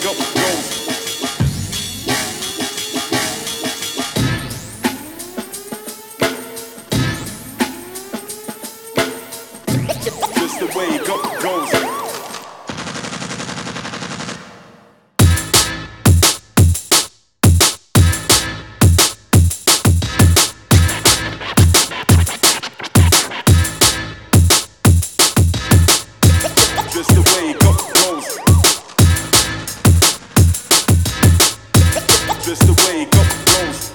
Just the way it goes. Just the way it goes. Just the way it goes.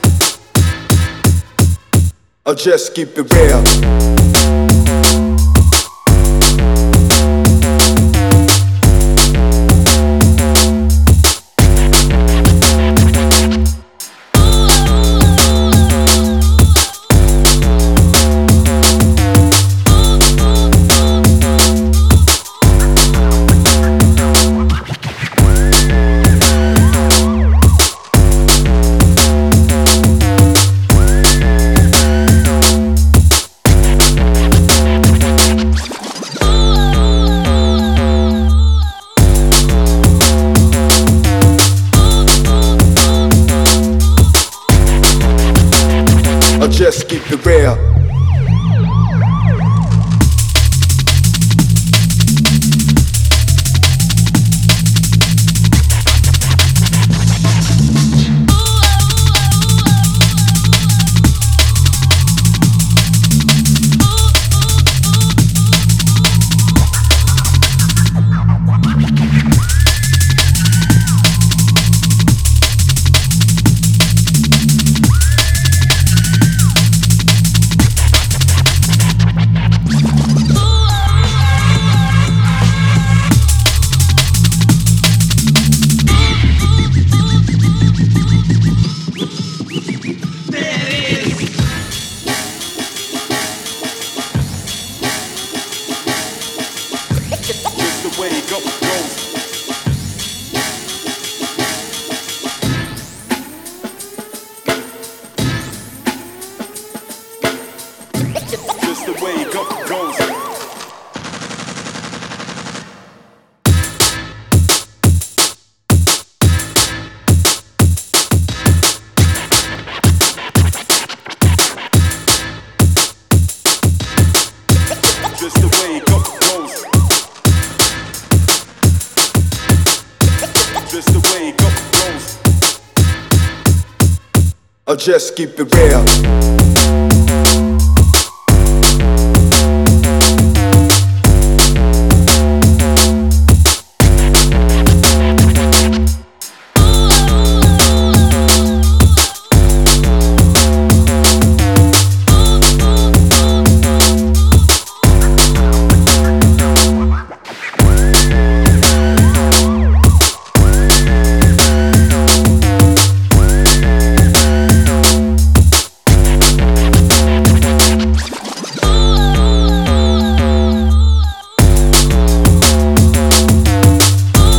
I'll just keep it real. Just keep it real. Just the way it goes. Just the way it goes. Just the way it goes. I'll just keep it real.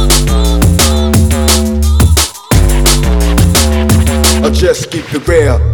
Just keep it real.